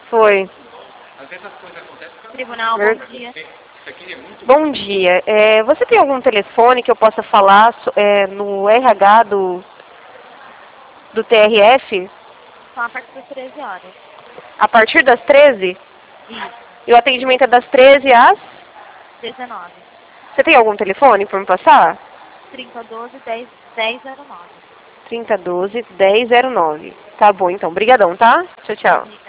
Foi. Tribunal, bom dia. Bom dia. Você tem algum telefone que eu possa falar no RH do TRF? Só a partir das 13 horas. A partir das 13? Isso, E o atendimento é das 13 às? 19. Você tem algum telefone para me passar? 3012-1009. 3012-1009. Tá bom, então. Obrigadão, tá? Tchau, tchau.